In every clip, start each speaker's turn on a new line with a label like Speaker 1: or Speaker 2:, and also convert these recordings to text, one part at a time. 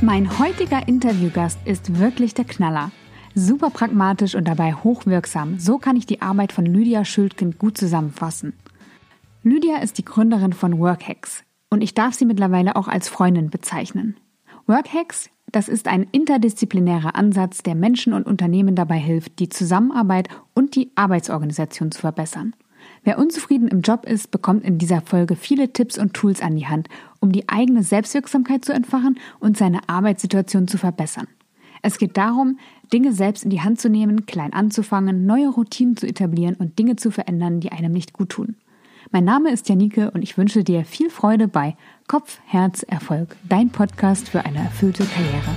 Speaker 1: Mein heutiger Interviewgast ist wirklich der Knaller. Super pragmatisch und dabei hochwirksam. So kann ich die Arbeit von Lydia Schildkind gut zusammenfassen. Lydia ist die Gründerin von Workhacks und ich darf sie mittlerweile auch als Freundin bezeichnen. Workhacks, das ist ein interdisziplinärer Ansatz, der Menschen und Unternehmen dabei hilft, die Zusammenarbeit und die Arbeitsorganisation zu verbessern. Wer unzufrieden im Job ist, bekommt in dieser Folge viele Tipps und Tools an die Hand, um die eigene Selbstwirksamkeit zu entfachen und seine Arbeitssituation zu verbessern. Es geht darum, Dinge selbst in die Hand zu nehmen, klein anzufangen, neue Routinen zu etablieren und Dinge zu verändern, die einem nicht gut tun. Mein Name ist Janike und ich wünsche dir viel Freude bei Kopf, Herz, Erfolg, dein Podcast für eine erfüllte Karriere.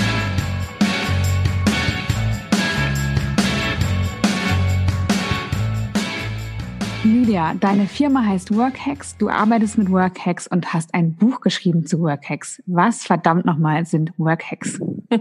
Speaker 1: Lydia, deine Firma heißt Workhacks, du arbeitest mit Workhacks und hast ein Buch geschrieben zu Workhacks. Was verdammt nochmal sind Workhacks?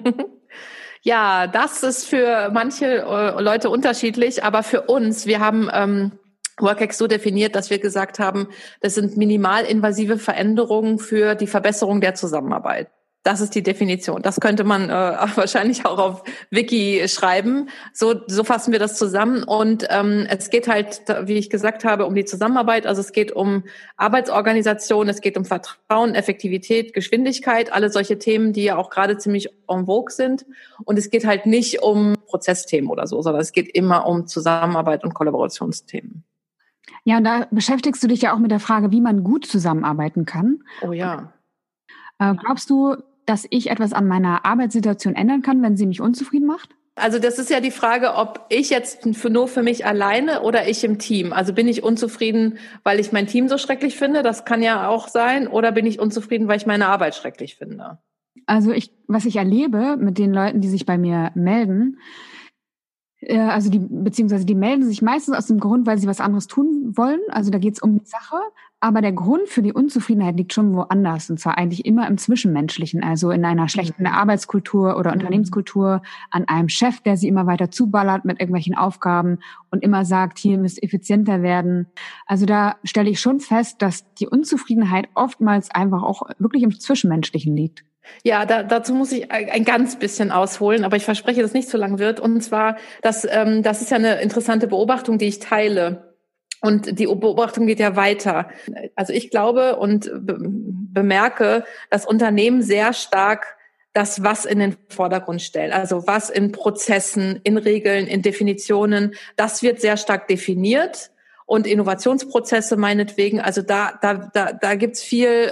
Speaker 2: Ja, das ist für manche Leute unterschiedlich, aber für uns, wir haben Workhacks so definiert, dass wir gesagt haben, das sind minimalinvasive Veränderungen für die Verbesserung der Zusammenarbeit. Das ist die Definition. Das könnte man wahrscheinlich auch auf Wiki schreiben. So fassen wir das zusammen. Und es geht halt, wie ich gesagt habe, um die Zusammenarbeit. Also es geht um Arbeitsorganisation, es geht um Vertrauen, Effektivität, Geschwindigkeit, alle solche Themen, die ja auch gerade ziemlich en vogue sind. Und es geht halt nicht um Prozessthemen oder so, sondern es geht immer um Zusammenarbeit und Kollaborationsthemen.
Speaker 1: Ja, und da beschäftigst du dich ja auch mit der Frage, wie man gut zusammenarbeiten kann.
Speaker 2: Oh ja.
Speaker 1: Glaubst du, dass ich etwas an meiner Arbeitssituation ändern kann, wenn sie mich unzufrieden macht?
Speaker 2: Also das ist ja die Frage, ob ich jetzt nur für mich alleine oder ich im Team. Also bin ich unzufrieden, weil ich mein Team so schrecklich finde? Das kann ja auch sein. Oder bin ich unzufrieden, weil ich meine Arbeit schrecklich finde?
Speaker 1: Also was ich erlebe mit den Leuten, die sich bei mir melden, beziehungsweise die melden sich meistens aus dem Grund, weil sie was anderes tun wollen. Also da geht es um die Sache. Aber der Grund für die Unzufriedenheit liegt schon woanders. Und zwar eigentlich immer im Zwischenmenschlichen. Also in einer schlechten Arbeitskultur oder Unternehmenskultur, an einem Chef, der sie immer weiter zuballert mit irgendwelchen Aufgaben und immer sagt, hier müsst effizienter werden. Also da stelle ich schon fest, dass die Unzufriedenheit oftmals einfach auch wirklich im Zwischenmenschlichen liegt.
Speaker 2: Ja, dazu muss ich ein ganz bisschen ausholen, aber ich verspreche, dass es nicht so lang wird. Und zwar, das ist ja eine interessante Beobachtung, die ich teile. Und die Beobachtung geht ja weiter. Also ich glaube und bemerke, dass Unternehmen sehr stark das Was in den Vordergrund stellen. Also was in Prozessen, in Regeln, in Definitionen, das wird sehr stark definiert. Und Innovationsprozesse meinetwegen, also da gibt's viel,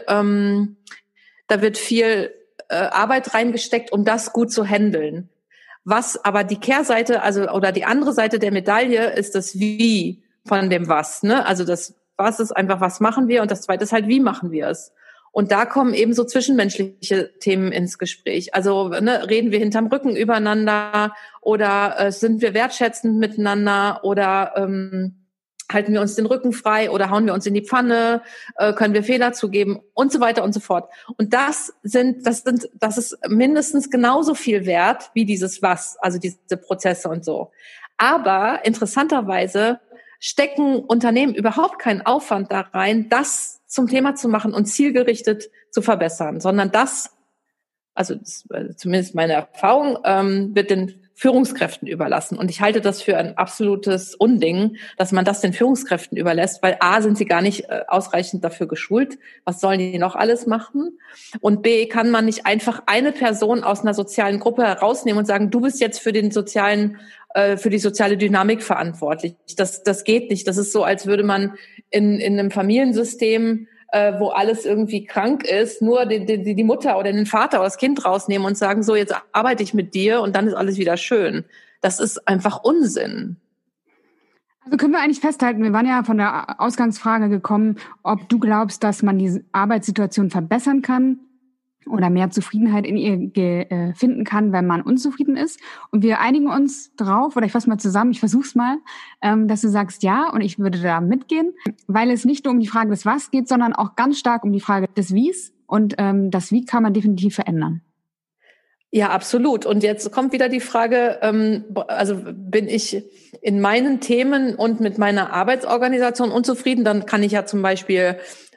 Speaker 2: da wird viel Arbeit reingesteckt, um das gut zu handeln. Was aber die Kehrseite, also oder die andere Seite der Medaille ist das Wie von dem Was, ne? Also das Was ist einfach, was machen wir? Und das Zweite ist halt, wie machen wir es? Und da kommen eben so zwischenmenschliche Themen ins Gespräch. Also reden wir hinterm Rücken übereinander oder sind wir wertschätzend miteinander oder halten wir uns den Rücken frei oder hauen wir uns in die Pfanne, können wir Fehler zugeben und so weiter und so fort. Und das ist mindestens genauso viel wert wie dieses Was, also diese Prozesse und so. Aber interessanterweise stecken Unternehmen überhaupt keinen Aufwand da rein, das zum Thema zu machen und zielgerichtet zu verbessern, sondern zumindest meine Erfahrung, wird den Führungskräften überlassen. Und ich halte das für ein absolutes Unding, dass man das den Führungskräften überlässt, weil A, sind sie gar nicht ausreichend dafür geschult. Was sollen die noch alles machen? Und B, kann man nicht einfach eine Person aus einer sozialen Gruppe herausnehmen und sagen, du bist jetzt für die soziale Dynamik verantwortlich. Das geht nicht. Das ist so, als würde man in einem Familiensystem, wo alles irgendwie krank ist, nur die Mutter oder den Vater oder das Kind rausnehmen und sagen, so, jetzt arbeite ich mit dir und dann ist alles wieder schön. Das ist einfach Unsinn.
Speaker 1: Also können wir eigentlich festhalten, wir waren ja von der Ausgangsfrage gekommen, ob du glaubst, dass man die Arbeitssituation verbessern kann oder mehr Zufriedenheit in ihr finden kann, wenn man unzufrieden ist. Und wir einigen uns drauf, oder ich fasse mal zusammen, ich versuch's mal, dass du sagst ja, und ich würde da mitgehen, weil es nicht nur um die Frage des Was geht, sondern auch ganz stark um die Frage des Wies. Und das Wie kann man definitiv verändern.
Speaker 2: Ja, absolut. Und jetzt kommt wieder die Frage, also bin ich in meinen Themen und mit meiner Arbeitsorganisation unzufrieden, dann kann ich ja zum Beispiel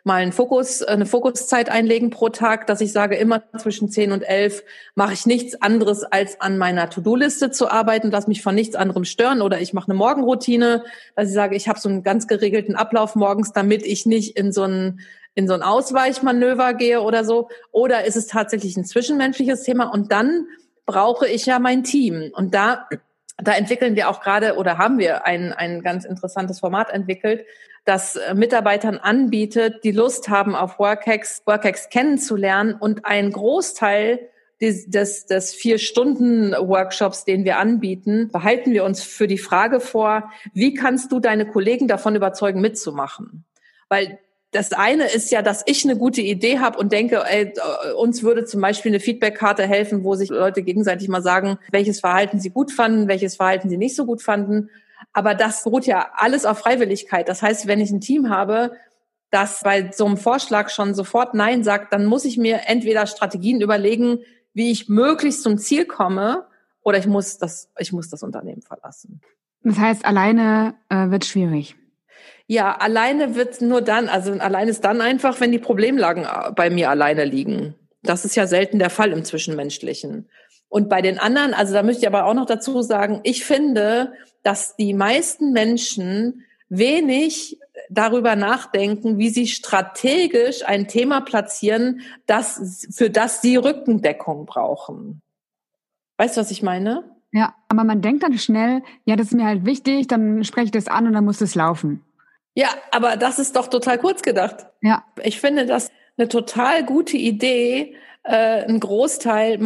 Speaker 2: mal eine Fokuszeit einlegen pro Tag, dass ich sage, immer zwischen 10 und 11 mache ich nichts anderes, als an meiner To-Do-Liste zu arbeiten, lass mich von nichts anderem stören, oder ich mache eine Morgenroutine, dass ich sage, ich habe so einen ganz geregelten Ablauf morgens, damit ich nicht in so ein Ausweichmanöver gehe oder so. Oder ist es tatsächlich ein zwischenmenschliches Thema? Und dann brauche ich ja mein Team. Und da entwickeln wir auch gerade, oder haben wir ein ganz interessantes Format entwickelt, das Mitarbeitern anbietet, die Lust haben, auf Workx kennenzulernen, und ein Großteil des 4-Stunden-Workshops, den wir anbieten, behalten wir uns für die Frage vor, wie kannst du deine Kollegen davon überzeugen, mitzumachen? Weil das eine ist ja, dass ich eine gute Idee habe und denke, uns würde zum Beispiel eine Feedbackkarte helfen, wo sich Leute gegenseitig mal sagen, welches Verhalten sie gut fanden, welches Verhalten sie nicht so gut fanden. Aber das beruht ja alles auf Freiwilligkeit. Das heißt, wenn ich ein Team habe, das bei so einem Vorschlag schon sofort Nein sagt, dann muss ich mir entweder Strategien überlegen, wie ich möglichst zum Ziel komme, oder ich muss das Unternehmen verlassen.
Speaker 1: Das heißt, alleine wird schwierig.
Speaker 2: Ja, alleine wird nur dann, also alleine ist dann einfach, wenn die Problemlagen bei mir alleine liegen. Das ist ja selten der Fall im Zwischenmenschlichen. Und bei den anderen, also da möchte ich aber auch noch dazu sagen, ich finde, dass die meisten Menschen wenig darüber nachdenken, wie sie strategisch ein Thema platzieren, für das sie Rückendeckung brauchen. Weißt du, was ich meine?
Speaker 1: Ja, aber man denkt dann schnell, ja, das ist mir halt wichtig, dann spreche ich das an und dann muss es laufen.
Speaker 2: Ja, aber das ist doch total kurz gedacht.
Speaker 1: Ja.
Speaker 2: Ich finde das eine total gute Idee, ein Großteil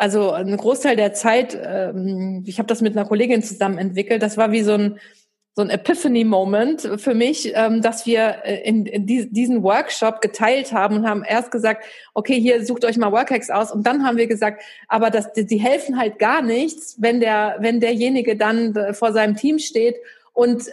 Speaker 2: der Zeit, ich habe das mit einer Kollegin zusammen entwickelt, das war wie so ein Epiphany-Moment für mich, dass wir in diesen Workshop geteilt haben und haben erst gesagt, okay, hier sucht euch mal Workx aus, und dann haben wir gesagt, aber die helfen halt gar nichts, wenn derjenige dann vor seinem Team steht und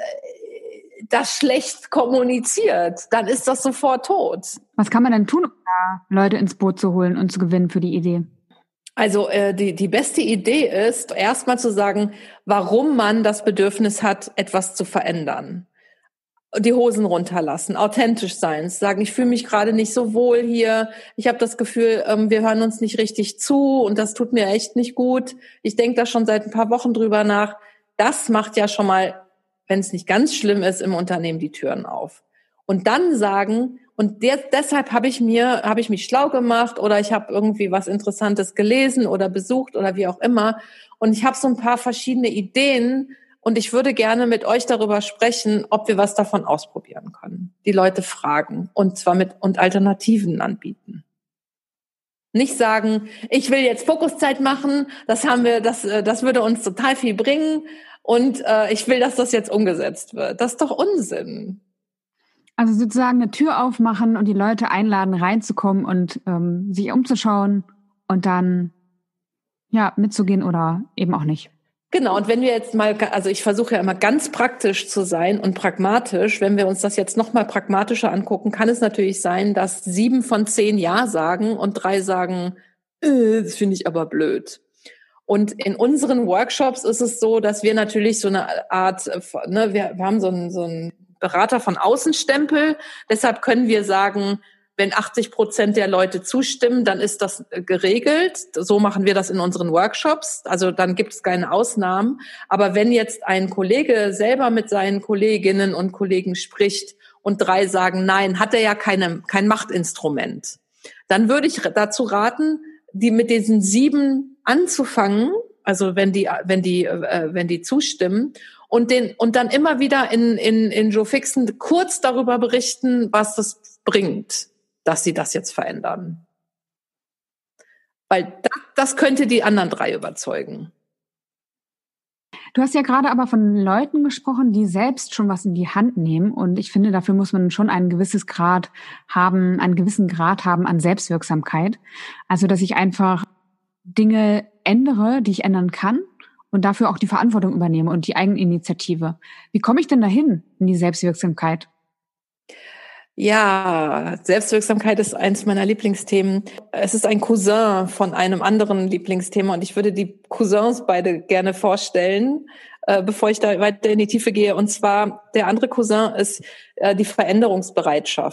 Speaker 2: das schlecht kommuniziert, dann ist das sofort tot.
Speaker 1: Was kann man denn tun, um da Leute ins Boot zu holen und zu gewinnen für die Idee?
Speaker 2: Also die beste Idee ist, erstmal zu sagen, warum man das Bedürfnis hat, etwas zu verändern. Die Hosen runterlassen, authentisch sein, sagen, ich fühle mich gerade nicht so wohl hier, ich habe das Gefühl, wir hören uns nicht richtig zu und das tut mir echt nicht gut. Ich denke da schon seit ein paar Wochen drüber nach. Das macht ja schon mal, wenn es nicht ganz schlimm ist, im Unternehmen die Türen auf. Und dann sagen, und deshalb habe ich mich schlau gemacht, oder ich habe irgendwie was Interessantes gelesen oder besucht oder wie auch immer, und ich habe so ein paar verschiedene Ideen, und ich würde gerne mit euch darüber sprechen, ob wir was davon ausprobieren können. Die Leute fragen, und zwar und Alternativen anbieten. Nicht sagen, ich will jetzt Fokuszeit machen, das würde uns total viel bringen, und ich will, dass das jetzt umgesetzt wird. Das ist doch Unsinn.
Speaker 1: Also sozusagen eine Tür aufmachen und die Leute einladen, reinzukommen und sich umzuschauen und dann mitzugehen oder eben auch nicht.
Speaker 2: Genau, und wenn wir jetzt mal, also ich versuche ja immer ganz praktisch zu sein und pragmatisch, wenn wir uns das jetzt noch mal pragmatischer angucken, kann es natürlich sein, dass 7 von 10 Ja sagen und 3 sagen, das finde ich aber blöd. Und in unseren Workshops ist es so, dass wir natürlich so eine Art, wir haben so einen Berater von Außenstempel, deshalb können wir sagen, wenn 80% der Leute zustimmen, dann ist das geregelt. So machen wir das in unseren Workshops. Also dann gibt es keine Ausnahmen. Aber wenn jetzt ein Kollege selber mit seinen Kolleginnen und Kollegen spricht und 3 sagen Nein, hat er ja kein Machtinstrument. Dann würde ich dazu raten, die mit diesen 7 anzufangen. Also wenn die zustimmen. Und dann immer wieder in Joe Fixen kurz darüber berichten, was das bringt, dass sie das jetzt verändern. Weil das könnte die anderen 3 überzeugen.
Speaker 1: Du hast ja gerade aber von Leuten gesprochen, die selbst schon was in die Hand nehmen. Und ich finde, dafür muss man schon einen gewissen Grad haben an Selbstwirksamkeit. Also, dass ich einfach Dinge ändere, die ich ändern kann, und dafür auch die Verantwortung übernehme und die Eigeninitiative. Wie komme ich denn dahin in die Selbstwirksamkeit?
Speaker 2: Ja, Selbstwirksamkeit ist eins meiner Lieblingsthemen. Es ist ein Cousin von einem anderen Lieblingsthema, und ich würde die Cousins beide gerne vorstellen, bevor ich da weiter in die Tiefe gehe. Und zwar, der andere Cousin ist die Veränderungsbereitschaft.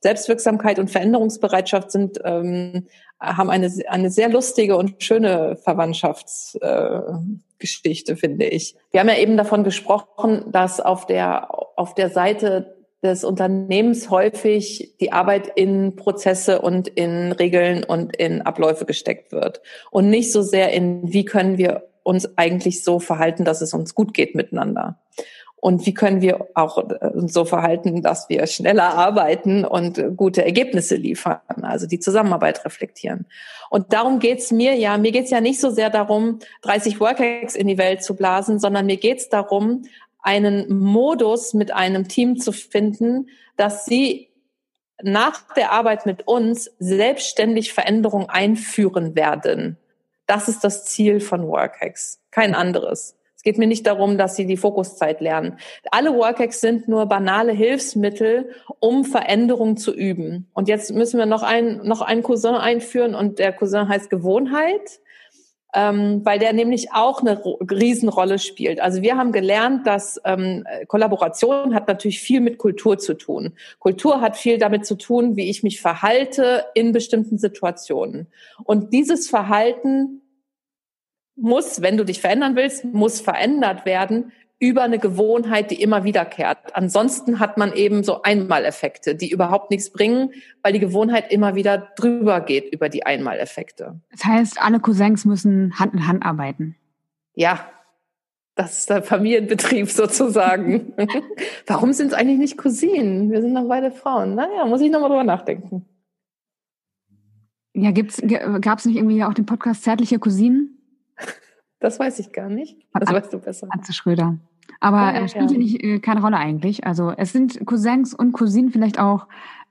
Speaker 2: Selbstwirksamkeit und Veränderungsbereitschaft haben eine sehr lustige und schöne Verwandtschaftsgeschichte, finde ich. Wir haben ja eben davon gesprochen, dass auf der Seite des Unternehmens häufig die Arbeit in Prozesse und in Regeln und in Abläufe gesteckt wird und nicht so sehr in, wie können wir uns eigentlich so verhalten, dass es uns gut geht miteinander. Und wie können wir auch uns so verhalten, dass wir schneller arbeiten und gute Ergebnisse liefern, also die Zusammenarbeit reflektieren. Und darum geht's mir ja. Mir geht's ja nicht so sehr darum, 30 Workhacks in die Welt zu blasen, sondern mir geht's darum, einen Modus mit einem Team zu finden, dass sie nach der Arbeit mit uns selbstständig Veränderungen einführen werden. Das ist das Ziel von Workhacks, kein anderes. Es geht mir nicht darum, dass sie die Fokuszeit lernen. Alle Workhacks sind nur banale Hilfsmittel, um Veränderung zu üben. Und jetzt müssen wir noch einen Cousin einführen und der Cousin heißt Gewohnheit, weil der nämlich auch eine Riesenrolle spielt. Also wir haben gelernt, dass Kollaboration hat natürlich viel mit Kultur zu tun. Kultur hat viel damit zu tun, wie ich mich verhalte in bestimmten Situationen. Und dieses Verhalten muss, wenn du dich verändern willst, muss verändert werden über eine Gewohnheit, die immer wiederkehrt. Ansonsten hat man eben so Einmaleffekte, die überhaupt nichts bringen, weil die Gewohnheit immer wieder drüber geht über die Einmaleffekte.
Speaker 1: Das heißt, alle Cousins müssen Hand in Hand arbeiten.
Speaker 2: Ja, das ist der Familienbetrieb sozusagen. Warum sind es eigentlich nicht Cousinen? Wir sind doch beide Frauen. Naja, muss ich nochmal drüber nachdenken.
Speaker 1: Ja, gab's nicht irgendwie auch den Podcast Zärtliche Cousinen?
Speaker 2: Das weiß ich gar nicht. Das weißt du besser.
Speaker 1: Atze Schröder. Aber spielt ja nicht keine Rolle eigentlich. Also es sind Cousins und Cousinen vielleicht auch,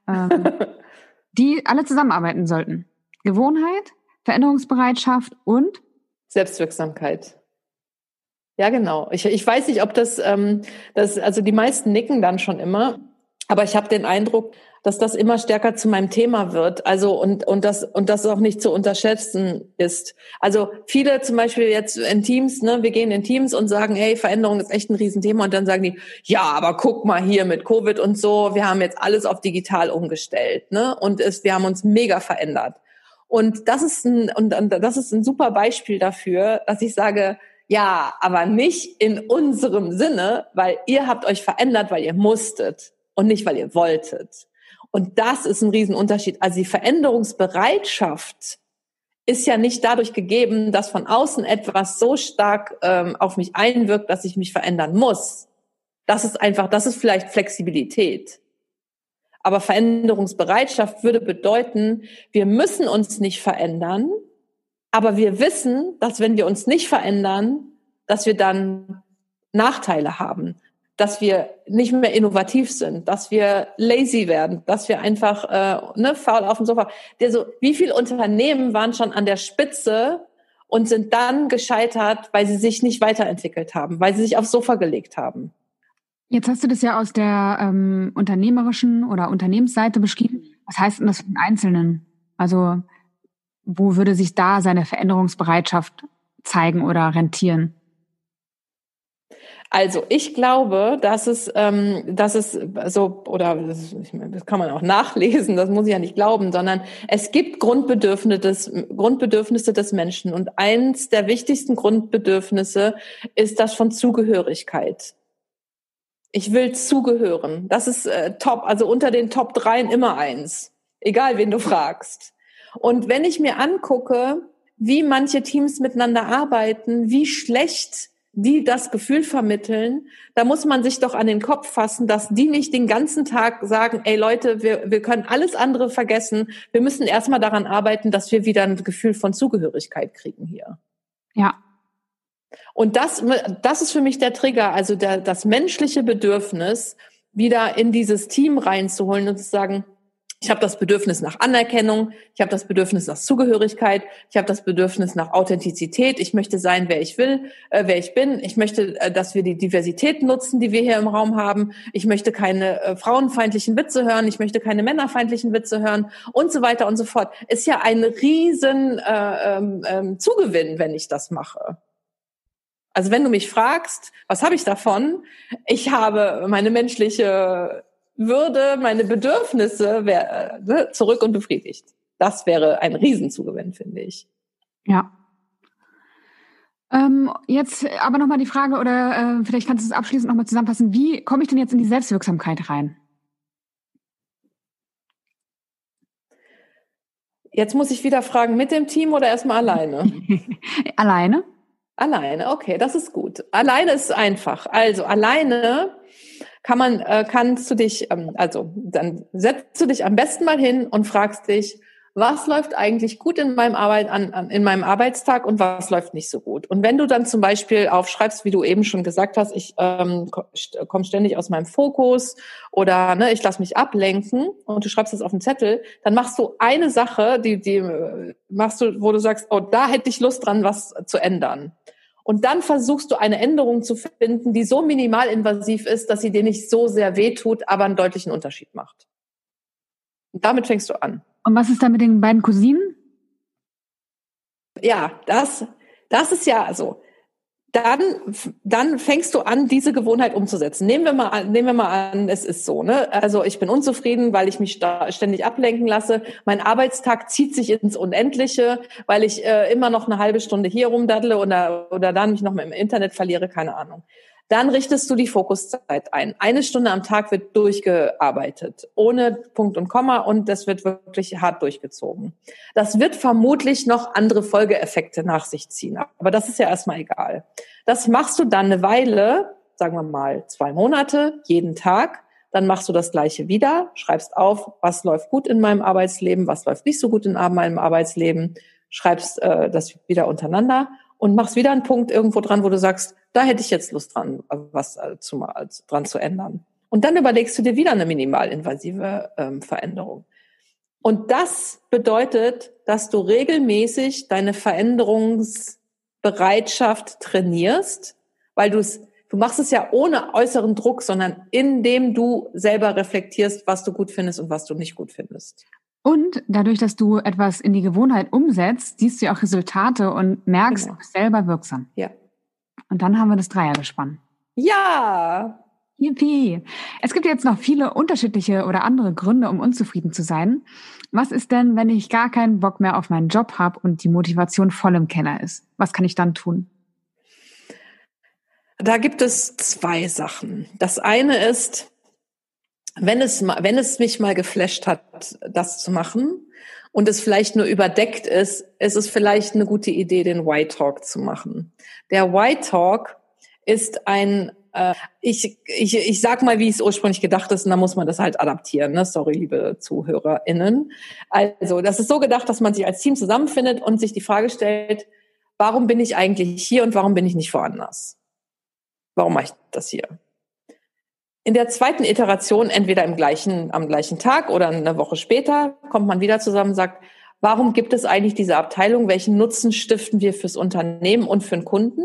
Speaker 1: die alle zusammenarbeiten sollten. Gewohnheit, Veränderungsbereitschaft und
Speaker 2: Selbstwirksamkeit. Ja, genau. Ich weiß nicht, ob also die meisten nicken dann schon immer, aber ich habe den Eindruck, dass das immer stärker zu meinem Thema wird. Also und das auch nicht zu unterschätzen ist. Also viele zum Beispiel jetzt in Teams, ne, wir gehen in Teams und sagen, hey, Veränderung ist echt ein Riesenthema, und dann sagen die, ja, aber guck mal hier mit Covid und so, wir haben jetzt alles auf digital umgestellt, ne, und wir haben uns mega verändert. Und das ist ein super Beispiel dafür, dass ich sage, ja, aber nicht in unserem Sinne, weil ihr habt euch verändert, weil ihr musstet und nicht, weil ihr wolltet. Und das ist ein Riesenunterschied. Also die Veränderungsbereitschaft ist ja nicht dadurch gegeben, dass von außen etwas so stark auf mich einwirkt, dass ich mich verändern muss. Das ist vielleicht Flexibilität. Aber Veränderungsbereitschaft würde bedeuten, wir müssen uns nicht verändern, aber wir wissen, dass wenn wir uns nicht verändern, dass wir dann Nachteile haben, dass wir nicht mehr innovativ sind, dass wir lazy werden, dass wir einfach faul auf dem Sofa. Wie viele Unternehmen waren schon an der Spitze und sind dann gescheitert, weil sie sich nicht weiterentwickelt haben, weil sie sich aufs Sofa gelegt haben?
Speaker 1: Jetzt hast du das ja aus der unternehmerischen oder Unternehmensseite beschrieben. Was heißt denn das für den Einzelnen? Also wo würde sich da seine Veränderungsbereitschaft zeigen oder rentieren?
Speaker 2: Also ich glaube, das kann man auch nachlesen, das muss ich ja nicht glauben, sondern es gibt Grundbedürfnisse des Menschen, und eins der wichtigsten Grundbedürfnisse ist das von Zugehörigkeit. Ich will zugehören. Das ist top, also unter den Top 3 immer eins, egal wen du fragst. Und wenn ich mir angucke, wie manche Teams miteinander arbeiten, wie schlecht die das Gefühl vermitteln, da muss man sich doch an den Kopf fassen, dass die nicht den ganzen Tag sagen, ey Leute, wir können alles andere vergessen, wir müssen erstmal daran arbeiten, dass wir wieder ein Gefühl von Zugehörigkeit kriegen hier.
Speaker 1: Ja.
Speaker 2: Und das ist für mich der Trigger, also das menschliche Bedürfnis, wieder in dieses Team reinzuholen und zu sagen, ich habe das Bedürfnis nach Anerkennung, ich habe das Bedürfnis nach Zugehörigkeit, ich habe das Bedürfnis nach Authentizität, ich möchte sein, wer ich bin, ich möchte, dass wir die Diversität nutzen, die wir hier im Raum haben, ich möchte keine frauenfeindlichen Witze hören, ich möchte keine männerfeindlichen Witze hören und so weiter und so fort. Ist ja ein riesen Zugewinn, wenn ich das mache. Also wenn du mich fragst, was habe ich davon? Ich habe meine menschliche würde meine Bedürfnisse zurück und befriedigt. Das wäre ein Riesenzugewinn, finde ich.
Speaker 1: Ja. Jetzt aber nochmal die Frage, oder vielleicht kannst du es abschließend nochmal zusammenfassen. Wie komme ich denn jetzt in die Selbstwirksamkeit rein?
Speaker 2: Jetzt muss ich wieder fragen, mit dem Team oder erstmal alleine?
Speaker 1: Alleine?
Speaker 2: Alleine, okay, das ist gut. Alleine ist einfach. Also alleine kannst du dich, dann setzt du dich am besten mal hin und fragst dich, was läuft eigentlich gut in meinem in meinem Arbeitstag und was läuft nicht so gut. Und wenn du dann zum Beispiel aufschreibst, wie du eben schon gesagt hast, ich komme ständig aus meinem Fokus oder ich lasse mich ablenken und du schreibst das auf den Zettel, dann machst du eine Sache, die machst du, wo du sagst, oh, da hätte ich Lust dran, was zu ändern. Und dann versuchst du eine Änderung zu finden, die so minimalinvasiv ist, dass sie dir nicht so sehr wehtut, aber einen deutlichen Unterschied macht. Und damit fängst du an.
Speaker 1: Und was ist da mit den beiden Cousinen?
Speaker 2: Ja, das ist ja so. Dann fängst du an, diese Gewohnheit umzusetzen. Nehmen wir mal an, es ist so, Also ich bin unzufrieden, weil ich mich da ständig ablenken lasse. Mein Arbeitstag zieht sich ins Unendliche, weil ich immer noch eine halbe Stunde hier rumdaddle oder dann mich noch mal im Internet verliere, keine Ahnung. Dann richtest du die Fokuszeit ein. 1 Stunde am Tag wird durchgearbeitet, ohne Punkt und Komma, und das wird wirklich hart durchgezogen. Das wird vermutlich noch andere Folgeeffekte nach sich ziehen, aber das ist ja erstmal egal. Das machst du dann eine Weile, sagen wir mal 2 Monate, jeden Tag. Dann machst du das Gleiche wieder, schreibst auf, was läuft gut in meinem Arbeitsleben, was läuft nicht so gut in meinem Arbeitsleben, schreibst das wieder untereinander und machst wieder einen Punkt irgendwo dran, wo du sagst, da hätte ich jetzt Lust dran, was dran zu ändern. Und dann überlegst du dir wieder eine minimalinvasive Veränderung. Und das bedeutet, dass du regelmäßig deine Veränderungsbereitschaft trainierst, weil du machst es ja ohne äußeren Druck, sondern indem du selber reflektierst, was du gut findest und was du nicht gut findest.
Speaker 1: Und dadurch, dass du etwas in die Gewohnheit umsetzt, siehst du ja auch Resultate und merkst, du bist selber wirksam.
Speaker 2: Ja.
Speaker 1: Und dann haben wir das Dreiergespann.
Speaker 2: Ja!
Speaker 1: Yippie! Es gibt jetzt noch viele unterschiedliche oder andere Gründe, um unzufrieden zu sein. Was ist denn, wenn ich gar keinen Bock mehr auf meinen Job habe und die Motivation voll im Keller ist? Was kann ich dann tun?
Speaker 2: Da gibt es 2 Sachen. Das eine ist, wenn es mich mal geflasht hat, das zu machen und es vielleicht nur überdeckt ist, ist es vielleicht eine gute Idee, den Why-Talk zu machen. Der Why-Talk ist ich sag mal, wie es ursprünglich gedacht ist, und dann muss man das halt adaptieren, ne? Sorry, liebe ZuhörerInnen. Also, das ist so gedacht, dass man sich als Team zusammenfindet und sich die Frage stellt, warum bin ich eigentlich hier und warum bin ich nicht woanders? Warum mache ich das hier? In der zweiten Iteration, entweder am gleichen Tag oder eine Woche später, kommt man wieder zusammen und sagt, warum gibt es eigentlich diese Abteilung? Welchen Nutzen stiften wir fürs Unternehmen und für den Kunden?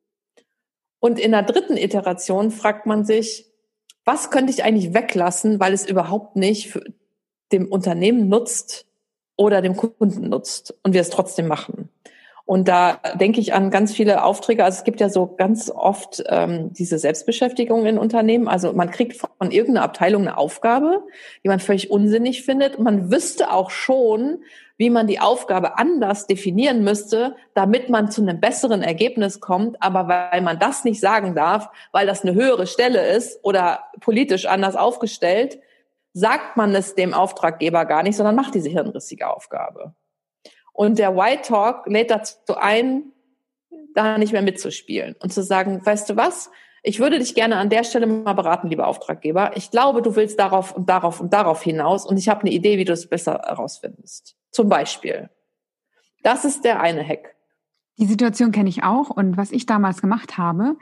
Speaker 2: Und in der dritten Iteration fragt man sich, was könnte ich eigentlich weglassen, weil es überhaupt nicht für dem Unternehmen nutzt oder dem Kunden nutzt und wir es trotzdem machen? Und da denke ich an ganz viele Aufträge. Also es gibt ja so ganz oft diese Selbstbeschäftigung in Unternehmen. Also man kriegt von irgendeiner Abteilung eine Aufgabe, die man völlig unsinnig findet. Und man wüsste auch schon, wie man die Aufgabe anders definieren müsste, damit man zu einem besseren Ergebnis kommt. Aber weil man das nicht sagen darf, weil das eine höhere Stelle ist oder politisch anders aufgestellt, sagt man es dem Auftraggeber gar nicht, sondern macht diese hirnrissige Aufgabe. Und der White Talk lädt dazu ein, da nicht mehr mitzuspielen und zu sagen, weißt du was, ich würde dich gerne an der Stelle mal beraten, lieber Auftraggeber. Ich glaube, du willst darauf und darauf und darauf hinaus und ich habe eine Idee, wie du es besser herausfindest. Zum Beispiel. Das ist der eine Hack.
Speaker 1: Die Situation kenne ich auch, und was ich damals gemacht habe,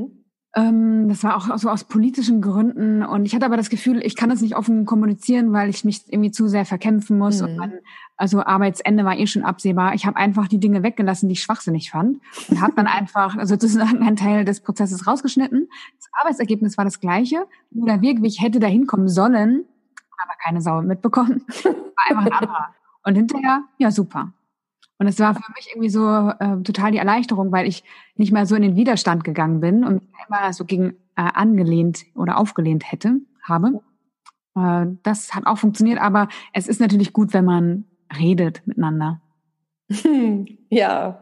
Speaker 1: das war auch so aus politischen Gründen, und ich hatte aber das Gefühl, ich kann das nicht offen kommunizieren, weil ich mich irgendwie zu sehr verkämpfen muss und also Arbeitsende war schon absehbar. Ich habe einfach die Dinge weggelassen, die ich schwachsinnig fand, und habe dann einfach sozusagen einen Teil des Prozesses rausgeschnitten. Das Arbeitsergebnis war das gleiche, nur der Weg, wie ich hätte da hinkommen sollen, aber keine Sau mitbekommen, war einfach ein anderer. Und hinterher, ja super. Und es war für mich irgendwie so total die Erleichterung, weil ich nicht mal so in den Widerstand gegangen bin und mich immer so gegen angelehnt oder aufgelehnt habe. Das hat auch funktioniert, aber es ist natürlich gut, wenn man redet miteinander.
Speaker 2: Ja.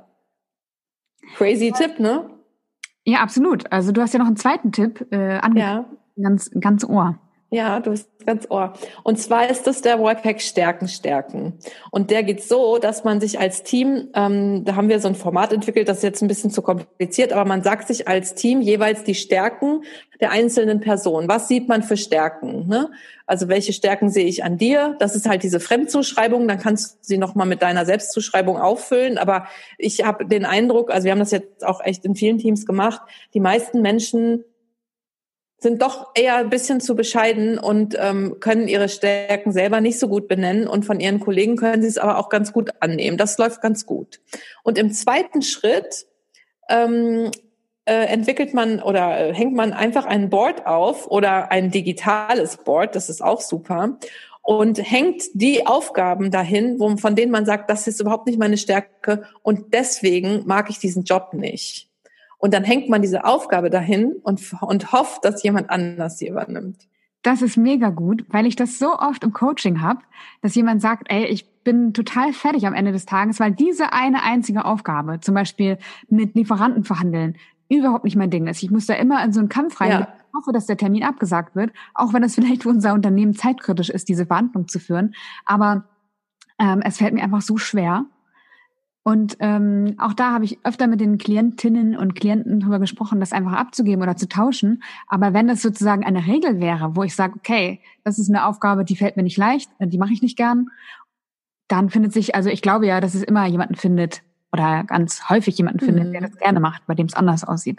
Speaker 2: Crazy Tipp, ne?
Speaker 1: Ja, absolut. Also du hast ja noch einen zweiten Tipp angekündigt. Ganz Ohr.
Speaker 2: Ja, du bist ganz Ohr. Und zwar ist das der Workhack Stärken. Und der geht so, dass man sich als Team, da haben wir so ein Format entwickelt, das ist jetzt ein bisschen zu kompliziert, aber man sagt sich als Team jeweils die Stärken der einzelnen Person. Was sieht man für Stärken? Ne? Also welche Stärken sehe ich an dir? Das ist halt diese Fremdzuschreibung. Dann kannst du sie nochmal mit deiner Selbstzuschreibung auffüllen. Aber ich habe den Eindruck, also wir haben das jetzt auch echt in vielen Teams gemacht, die meisten Menschen sind doch eher ein bisschen zu bescheiden und können ihre Stärken selber nicht so gut benennen und von ihren Kollegen können sie es aber auch ganz gut annehmen. Das läuft ganz gut. Und im zweiten Schritt entwickelt man oder hängt man einfach ein Board auf oder ein digitales Board, das ist auch super, und hängt die Aufgaben dahin, von denen man sagt, das ist überhaupt nicht meine Stärke und deswegen mag ich diesen Job nicht. Und dann hängt man diese Aufgabe dahin und hofft, dass jemand anders sie übernimmt.
Speaker 1: Das ist mega gut, weil ich das so oft im Coaching habe, dass jemand sagt, ey, ich bin total fertig am Ende des Tages, weil diese eine einzige Aufgabe, zum Beispiel mit Lieferanten verhandeln, überhaupt nicht mein Ding ist. Ich muss da immer in so einen Kampf rein. Ja. Ich hoffe, dass der Termin abgesagt wird, auch wenn es vielleicht für unser Unternehmen zeitkritisch ist, diese Verhandlung zu führen. Aber es fällt mir einfach so schwer. Und auch da habe ich öfter mit den Klientinnen und Klienten darüber gesprochen, das einfach abzugeben oder zu tauschen. Aber wenn das sozusagen eine Regel wäre, wo ich sage, okay, das ist eine Aufgabe, die fällt mir nicht leicht, die mache ich nicht gern, dann findet sich, also ich glaube ja, dass es immer jemanden findet oder ganz häufig jemanden findet, der das gerne macht, bei dem es anders aussieht.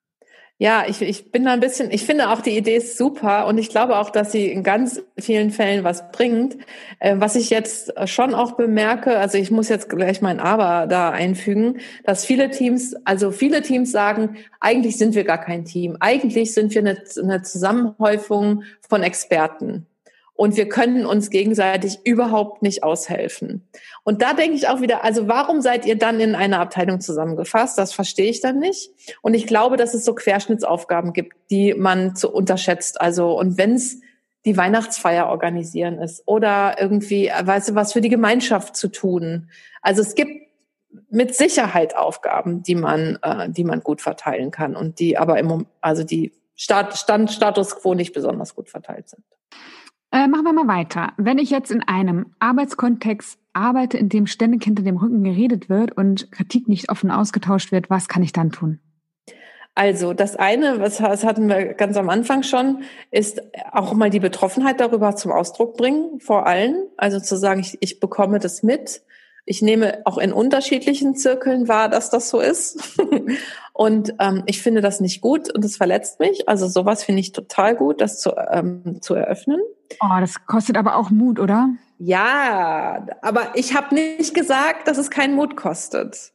Speaker 2: Ja, ich bin da ein bisschen, ich finde auch die Idee ist super und ich glaube auch, dass sie in ganz vielen Fällen was bringt. Was ich jetzt schon auch bemerke, also ich muss jetzt gleich mein Aber da einfügen, dass viele Teams sagen, eigentlich sind wir gar kein Team. Eigentlich sind wir eine Zusammenhäufung von Experten. Und wir können uns gegenseitig überhaupt nicht aushelfen. Und da denke ich auch wieder, also warum seid ihr dann in einer Abteilung zusammengefasst? Das verstehe ich dann nicht. Und ich glaube, dass es so Querschnittsaufgaben gibt, die man zu unterschätzt. Also, und wenn es die Weihnachtsfeier organisieren ist oder irgendwie, weißt du, was für die Gemeinschaft zu tun. Also es gibt mit Sicherheit Aufgaben, die man gut verteilen kann und die aber die Status quo nicht besonders gut verteilt sind.
Speaker 1: Machen wir mal weiter. Wenn ich jetzt in einem Arbeitskontext arbeite, in dem ständig hinter dem Rücken geredet wird und Kritik nicht offen ausgetauscht wird, was kann ich dann tun?
Speaker 2: Also das eine, das hatten wir ganz am Anfang schon, ist auch mal die Betroffenheit darüber zum Ausdruck bringen, vor allen. Also zu sagen, ich bekomme das mit. Ich nehme auch in unterschiedlichen Zirkeln wahr, dass das so ist. Und ich finde das nicht gut und es verletzt mich. Also sowas finde ich total gut, das zu eröffnen.
Speaker 1: Oh, das kostet aber auch Mut, oder?
Speaker 2: Ja, aber ich habe nicht gesagt, dass es keinen Mut kostet.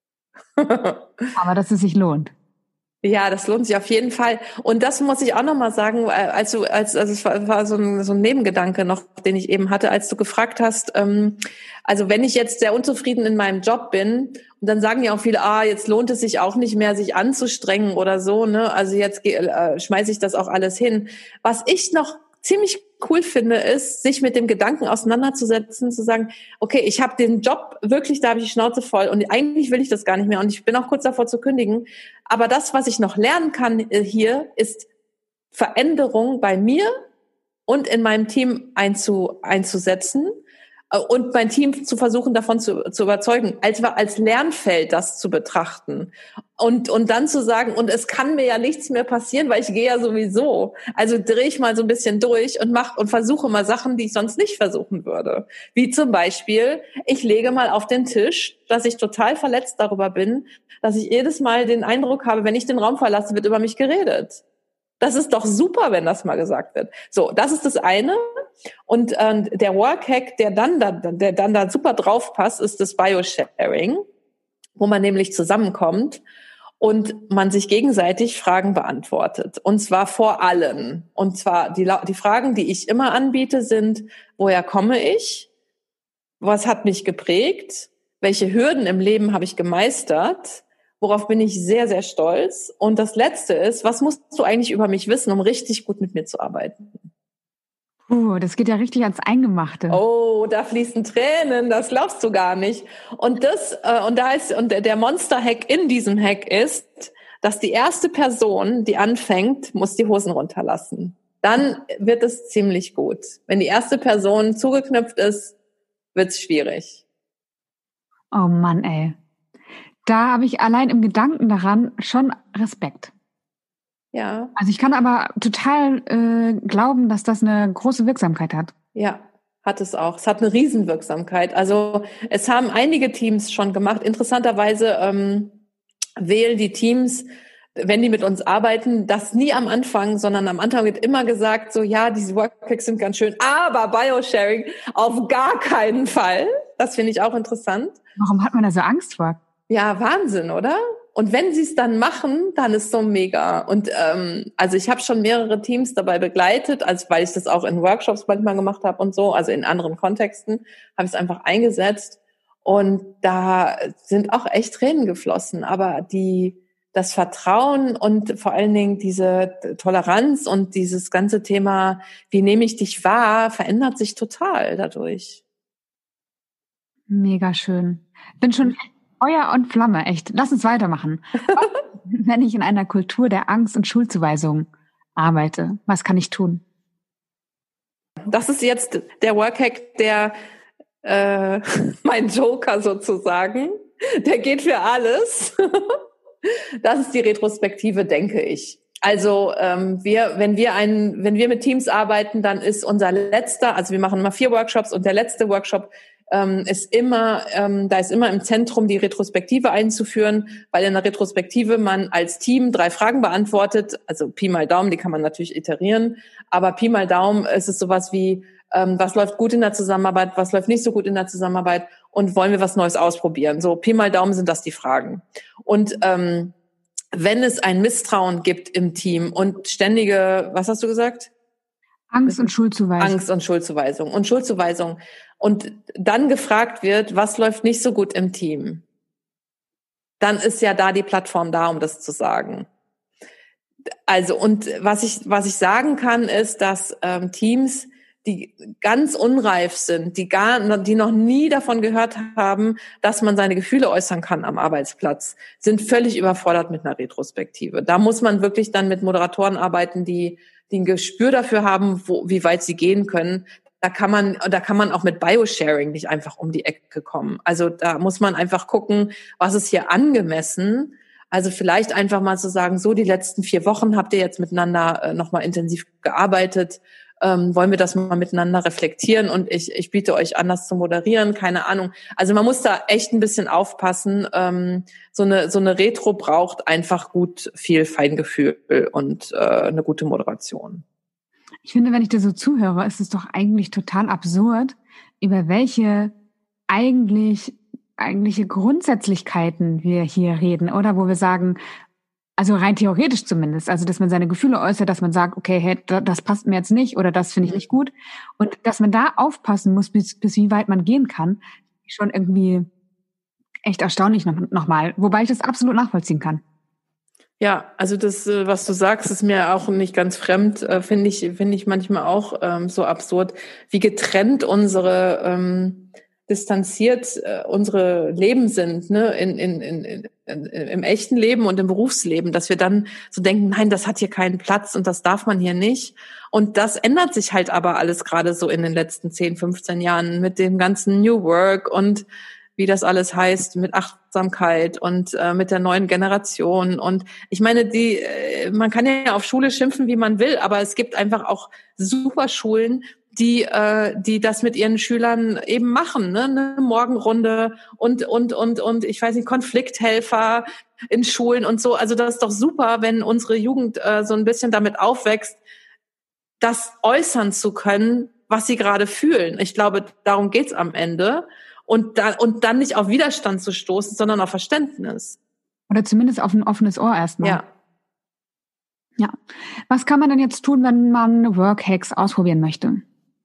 Speaker 1: Aber dass es sich lohnt.
Speaker 2: Ja, das lohnt sich auf jeden Fall. Und das muss ich auch nochmal sagen, also es war so ein Nebengedanke noch, den ich eben hatte, als du gefragt hast, also wenn ich jetzt sehr unzufrieden in meinem Job bin, und dann sagen ja auch viele, jetzt lohnt es sich auch nicht mehr, sich anzustrengen oder so, ne? Also jetzt schmeiße ich das auch alles hin. Was ich noch ziemlich cool finde, ist, sich mit dem Gedanken auseinanderzusetzen, zu sagen, okay, ich habe den Job wirklich, da habe ich die Schnauze voll und eigentlich will ich das gar nicht mehr und ich bin auch kurz davor zu kündigen. Aber das, was ich noch lernen kann hier, ist Veränderung bei mir und in meinem Team einzusetzen und mein Team zu versuchen, davon zu überzeugen, als Lernfeld das zu betrachten und dann zu sagen, und es kann mir ja nichts mehr passieren, weil ich gehe ja sowieso. Also drehe ich mal so ein bisschen durch und versuche mal Sachen, die ich sonst nicht versuchen würde. Wie zum Beispiel, ich lege mal auf den Tisch, dass ich total verletzt darüber bin, dass ich jedes Mal den Eindruck habe, wenn ich den Raum verlasse, wird über mich geredet. Das ist doch super, wenn das mal gesagt wird. So, das ist das eine. Und der Workhack, der dann da super drauf passt, ist das Biosharing, wo man nämlich zusammenkommt und man sich gegenseitig Fragen beantwortet. Und zwar vor allen. Und zwar die Fragen, die ich immer anbiete, sind: Woher komme ich? Was hat mich geprägt? Welche Hürden im Leben habe ich gemeistert? Worauf bin ich sehr, sehr stolz? Und das Letzte ist, was musst du eigentlich über mich wissen, um richtig gut mit mir zu arbeiten?
Speaker 1: Das geht ja richtig ans Eingemachte.
Speaker 2: Oh, da fließen Tränen, das glaubst du gar nicht. Und der Monster-Hack in diesem Hack ist, dass die erste Person, die anfängt, muss die Hosen runterlassen. Dann wird es ziemlich gut. Wenn die erste Person zugeknöpft ist, wird's schwierig.
Speaker 1: Oh Mann, ey. Da habe ich allein im Gedanken daran schon Respekt.
Speaker 2: Ja.
Speaker 1: Also ich kann aber total glauben, dass das eine große Wirksamkeit hat.
Speaker 2: Ja, hat es auch. Es hat eine Riesenwirksamkeit. Also es haben einige Teams schon gemacht. Interessanterweise wählen die Teams, wenn die mit uns arbeiten, das nie am Anfang, sondern am Anfang wird immer gesagt, so ja, diese Workpacks sind ganz schön, aber Biosharing auf gar keinen Fall. Das finde ich auch interessant.
Speaker 1: Warum hat man da so Angst vor?
Speaker 2: Ja, Wahnsinn, oder? Und wenn sie es dann machen, dann ist so mega. Und also ich habe schon mehrere Teams dabei begleitet, also weil ich das auch in Workshops manchmal gemacht habe und so, also in anderen Kontexten, habe ich es einfach eingesetzt. Und da sind auch echt Tränen geflossen. Aber das Vertrauen und vor allen Dingen diese Toleranz und dieses ganze Thema, wie nehme ich dich wahr, verändert sich total dadurch.
Speaker 1: Mega schön. Bin schon Feuer und Flamme, echt. Lass uns weitermachen. Wenn ich in einer Kultur der Angst und Schuldzuweisung arbeite, was kann ich tun?
Speaker 2: Das ist jetzt der Workhack, der mein Joker sozusagen. Der geht für alles. Das ist die Retrospektive, denke ich. Also wenn wir mit Teams arbeiten, dann ist unser letzter, also wir machen immer 4 Workshops und der letzte Workshop ist immer im Zentrum die Retrospektive einzuführen, weil in der Retrospektive man als Team 3 Fragen beantwortet, also Pi mal Daumen, die kann man natürlich iterieren, aber Pi mal Daumen ist es sowas wie, was läuft gut in der Zusammenarbeit, was läuft nicht so gut in der Zusammenarbeit und wollen wir was Neues ausprobieren. So Pi mal Daumen sind das die Fragen. Und wenn es ein Misstrauen gibt im Team und ständige, was hast du gesagt?
Speaker 1: Angst und Schuldzuweisung.
Speaker 2: Angst und Schuldzuweisung. Und Schuldzuweisung. Und dann gefragt wird, was läuft nicht so gut im Team? Dann ist ja da die Plattform da, um das zu sagen. Also, und was ich sagen kann, ist, dass Teams, die ganz unreif sind, die noch nie davon gehört haben, dass man seine Gefühle äußern kann am Arbeitsplatz, sind völlig überfordert mit einer Retrospektive. Da muss man wirklich dann mit Moderatoren arbeiten, die ein Gespür dafür haben, wie weit sie gehen können. Da kann man auch mit Biosharing nicht einfach um die Ecke kommen. Also da muss man einfach gucken, was ist hier angemessen. Also vielleicht einfach mal zu sagen, so die letzten 4 Wochen habt ihr jetzt miteinander nochmal intensiv gearbeitet. Wollen wir das mal miteinander reflektieren und ich biete euch an, das zu moderieren, keine Ahnung. Also man muss da echt ein bisschen aufpassen. So eine Retro braucht einfach gut viel Feingefühl und eine gute Moderation.
Speaker 1: Ich finde, wenn ich dir so zuhöre, ist es doch eigentlich total absurd, über welche eigentliche Grundsätzlichkeiten wir hier reden, oder? Wo wir sagen, also rein theoretisch zumindest, also dass man seine Gefühle äußert, dass man sagt, okay, hey, das passt mir jetzt nicht oder das finde ich nicht gut. Und dass man da aufpassen muss, bis wie weit man gehen kann, schon irgendwie echt erstaunlich nochmal. Wobei ich das absolut nachvollziehen kann.
Speaker 2: Ja, also das, was du sagst, ist mir auch nicht ganz fremd, finde ich manchmal auch so absurd, wie getrennt distanziert unsere Leben sind, ne, im echten Leben und im Berufsleben, dass wir dann so denken, nein, das hat hier keinen Platz und das darf man hier nicht. Und das ändert sich halt aber alles gerade so in den letzten 10, 15 Jahren mit dem ganzen New Work und wie das alles heißt, mit Achtsamkeit und mit der neuen Generation. Und ich meine, man kann ja auf Schule schimpfen, wie man will, aber es gibt einfach auch super Schulen, die das mit ihren Schülern eben machen, ne? Eine Morgenrunde und ich weiß nicht, Konflikthelfer in Schulen und so. Also das ist doch super, wenn unsere Jugend so ein bisschen damit aufwächst, das äußern zu können, was sie gerade fühlen. Ich glaube, darum geht's am Ende. Und dann nicht auf Widerstand zu stoßen, sondern auf Verständnis.
Speaker 1: Oder zumindest auf ein offenes Ohr erstmal.
Speaker 2: Ja.
Speaker 1: Ja. Was kann man denn jetzt tun, wenn man Workhacks ausprobieren möchte?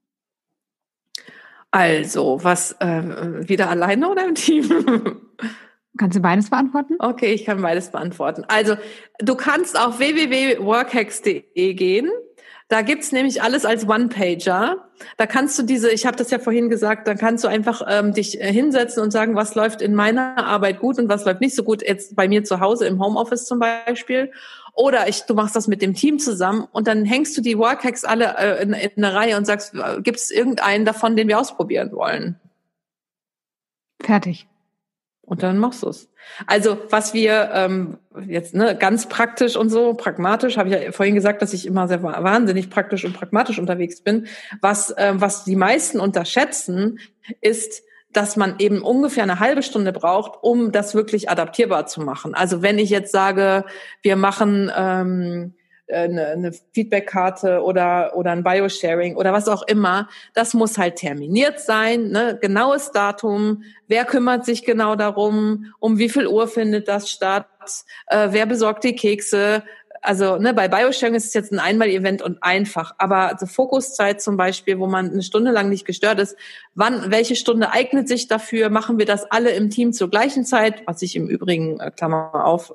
Speaker 2: Also, wieder alleine oder im Team?
Speaker 1: Kannst du beides beantworten?
Speaker 2: Okay, ich kann beides beantworten. Also, du kannst auf www.workhacks.de gehen. Da gibt's nämlich alles als One-Pager. Da kannst du ich habe das ja vorhin gesagt, da kannst du einfach dich hinsetzen und sagen, was läuft in meiner Arbeit gut und was läuft nicht so gut, jetzt bei mir zu Hause im Homeoffice zum Beispiel. Oder du machst das mit dem Team zusammen und dann hängst du die Workhacks alle in eine Reihe und sagst, gibt es irgendeinen davon, den wir ausprobieren wollen?
Speaker 1: Fertig.
Speaker 2: Und dann machst du es. Also was wir jetzt ganz praktisch und so, pragmatisch, habe ich ja vorhin gesagt, dass ich immer sehr wahnsinnig praktisch und pragmatisch unterwegs bin. Was die meisten unterschätzen, ist, dass man eben ungefähr eine halbe Stunde braucht, um das wirklich adaptierbar zu machen. Also wenn ich jetzt sage, wir machen eine Feedbackkarte oder ein Biosharing oder was auch immer, das muss halt terminiert sein, ne? Genaues Datum, wer kümmert sich genau darum, um wie viel Uhr findet das statt, wer besorgt die Kekse. Also bei Biosharing ist es jetzt ein Einmal-Event und einfach, aber die Fokuszeit zum Beispiel, wo man eine Stunde lang nicht gestört ist, welche Stunde eignet sich dafür, machen wir das alle im Team zur gleichen Zeit, was ich im Übrigen, Klammer auf,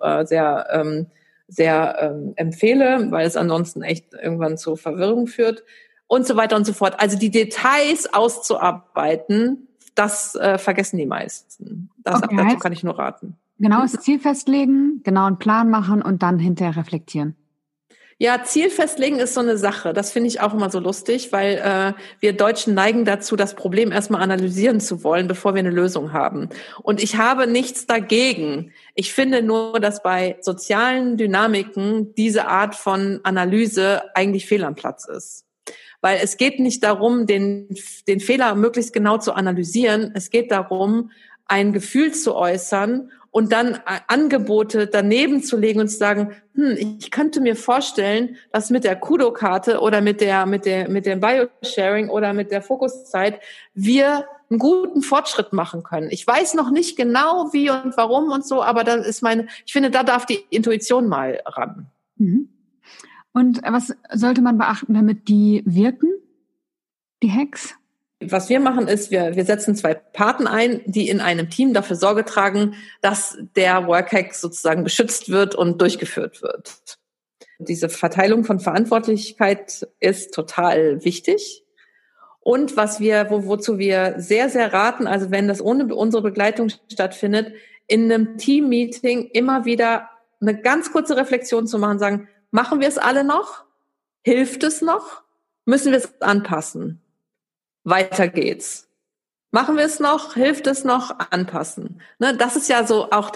Speaker 2: sehr empfehle, weil es ansonsten echt irgendwann zu Verwirrung führt und so weiter und so fort. Also die Details auszuarbeiten, das vergessen die meisten. Dazu kann ich nur raten.
Speaker 1: Genau, das Ziel festlegen, genau einen Plan machen und dann hinterher reflektieren.
Speaker 2: Ja, Ziel festlegen ist so eine Sache. Das finde ich auch immer so lustig, weil wir Deutschen neigen dazu, das Problem erstmal analysieren zu wollen, bevor wir eine Lösung haben. Und ich habe nichts dagegen. Ich finde nur, dass bei sozialen Dynamiken diese Art von Analyse eigentlich fehl am Platz ist. Weil es geht nicht darum, den Fehler möglichst genau zu analysieren. Es geht darum, ein Gefühl zu äußern und dann Angebote daneben zu legen und zu sagen, ich könnte mir vorstellen, dass mit der Kudo-Karte oder mit dem Biosharing oder mit der Fokuszeit wir einen guten Fortschritt machen können. Ich weiß noch nicht genau wie und warum und so, aber ich finde, da darf die Intuition mal ran.
Speaker 1: Mhm. Und was sollte man beachten, damit die wirken, die Hacks?
Speaker 2: Was wir machen ist, wir setzen 2 Paten ein, die in einem Team dafür Sorge tragen, dass der Workhack sozusagen beschützt wird und durchgeführt wird. Diese Verteilung von Verantwortlichkeit ist total wichtig. Und wozu wir sehr, sehr raten, also wenn das ohne unsere Begleitung stattfindet, in einem Team-Meeting immer wieder eine ganz kurze Reflexion zu machen, sagen, machen wir es alle noch? Hilft es noch? Müssen wir es anpassen? Weiter geht's. Machen wir es noch? Hilft es noch? Anpassen. Ne, das ist ja so auch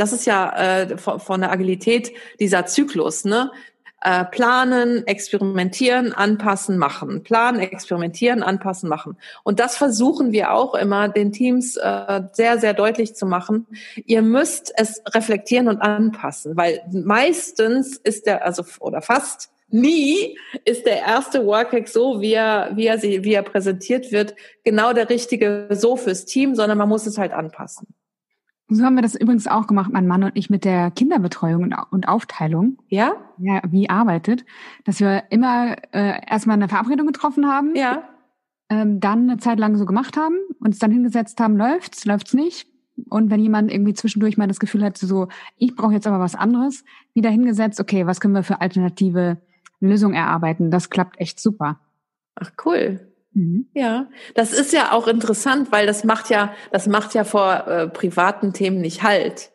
Speaker 2: von der Agilität dieser Zyklus. Ne? Planen, experimentieren, anpassen, machen. Planen, experimentieren, anpassen, machen. Und das versuchen wir auch immer den Teams sehr, sehr deutlich zu machen. Ihr müsst es reflektieren und anpassen, weil meistens oder fast nie ist der erste Workhack so, wie er präsentiert wird, genau der richtige so fürs Team, sondern man muss es halt anpassen.
Speaker 1: So haben wir das übrigens auch gemacht, mein Mann und ich, mit der Kinderbetreuung und Aufteilung.
Speaker 2: Ja?
Speaker 1: Ja, wie arbeitet, dass wir immer erstmal eine Verabredung getroffen haben,
Speaker 2: ja,
Speaker 1: dann eine Zeit lang so gemacht haben, uns dann hingesetzt haben, läuft's nicht. Und wenn jemand irgendwie zwischendurch mal das Gefühl hat, so, ich brauche jetzt aber was anderes, wieder hingesetzt, okay, was können wir für alternative Lösungen erarbeiten? Das klappt echt super.
Speaker 2: Ach, cool.
Speaker 1: Mhm.
Speaker 2: Ja, das ist ja auch interessant, weil das macht ja vor privaten Themen nicht Halt.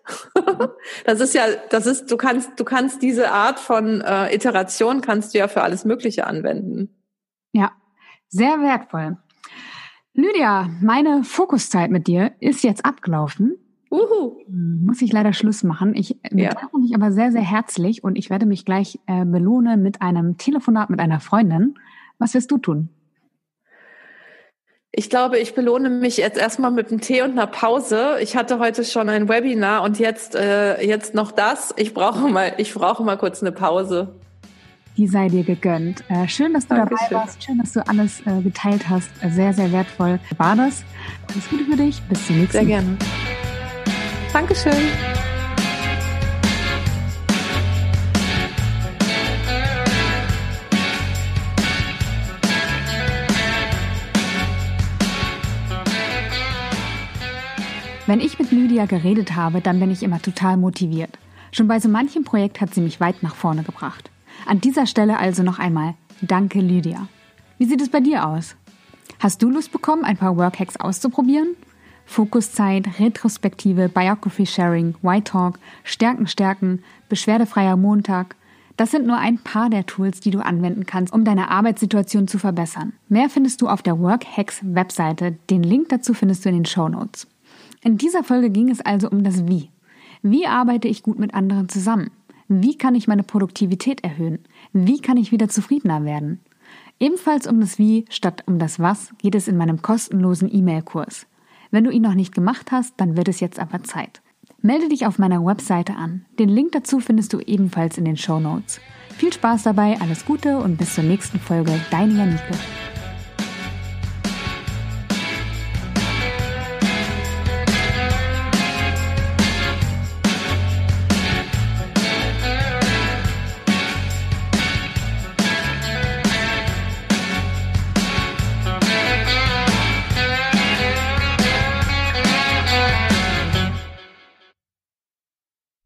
Speaker 2: Du kannst diese Art von Iteration kannst du ja für alles Mögliche anwenden.
Speaker 1: Ja, sehr wertvoll. Lydia, meine Fokuszeit mit dir ist jetzt abgelaufen. Muss ich leider Schluss machen. Ich bedanke mich aber sehr, sehr herzlich und ich werde mich gleich belohnen mit einem Telefonat mit einer Freundin. Was wirst du tun?
Speaker 2: Ich glaube, ich belohne mich jetzt erstmal mit einem Tee und einer Pause. Ich hatte heute schon ein Webinar und jetzt noch das. Ich brauche mal kurz eine Pause.
Speaker 1: Die sei dir gegönnt. Schön, dass du dabei warst. Schön, dass du alles geteilt hast. Sehr, sehr wertvoll war das. Alles Gute für dich. Bis zum nächsten Mal.
Speaker 2: Sehr gerne. Dankeschön.
Speaker 1: Wenn ich mit Lydia geredet habe, dann bin ich immer total motiviert. Schon bei so manchem Projekt hat sie mich weit nach vorne gebracht. An dieser Stelle also noch einmal danke, Lydia. Wie sieht es bei dir aus? Hast du Lust bekommen, ein paar Workhacks auszuprobieren? Fokuszeit, Retrospektive, Biography Sharing, White Talk, Stärken, beschwerdefreier Montag. Das sind nur ein paar der Tools, die du anwenden kannst, um deine Arbeitssituation zu verbessern. Mehr findest du auf der Workhacks Webseite. Den Link dazu findest du in den Shownotes. In dieser Folge ging es also um das Wie. Wie arbeite ich gut mit anderen zusammen? Wie kann ich meine Produktivität erhöhen? Wie kann ich wieder zufriedener werden? Ebenfalls um das Wie statt um das Was geht es in meinem kostenlosen E-Mail-Kurs. Wenn du ihn noch nicht gemacht hast, dann wird es jetzt aber Zeit. Melde dich auf meiner Webseite an. Den Link dazu findest du ebenfalls in den Shownotes. Viel Spaß dabei, alles Gute und bis zur nächsten Folge. Deine Janike.